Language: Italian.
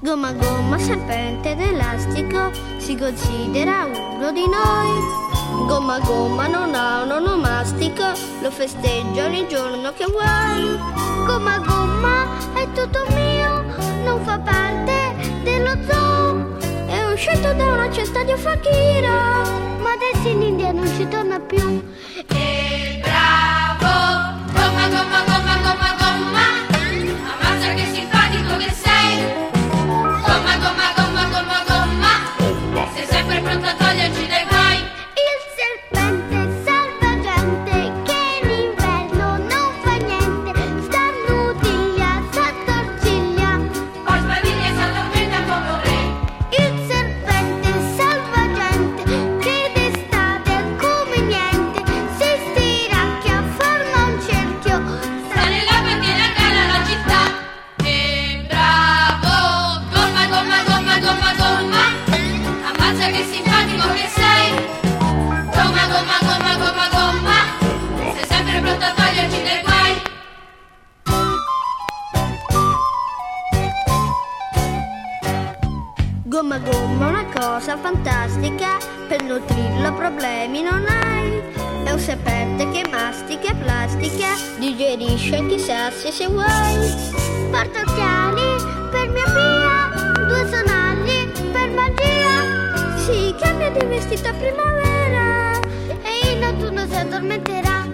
Gomma gomma, serpente ed elastico, si considera uno di noi. Gomma gomma non ha un onomastico, lo festeggia ogni giorno che vuoi. Gomma gomma è tutto mio, non fa parte dello zoo. È uscito da una cesta di fakira, ma adesso in India non ci torna più. E bravo! Gomma gomma gomma gomma gomma, ammazza che simpatico che sei. Gomma gomma gomma gomma gomma, sei sempre pronto a toglierci dai guai. Il serpente salvagente che in inverno non fa niente, starnutiglia, s'attorciglia, Poi sbaviglia e s'addormenta come un re. il serpente salvagente che d'estate è come niente, si stiracchia, forma un cerchio, Sta nell'acqua e tiene a galla la città. E bravo! Gomma gomma gomma gomma gomma, ammazza che simpatico che sei. Gomma gomma gomma gomma gomma, sei sempre pronto a toglierci dai guai. Gomma gomma, una cosa fantastica, per nutrirlo problemi non hai. È un serpente che mastica plastica, digerisce anche i sassi se vuoi. Porta occhiali per miopia, 2 sonagli per magia. Si cambia di vestito a primavera e in autunno si addormenterà.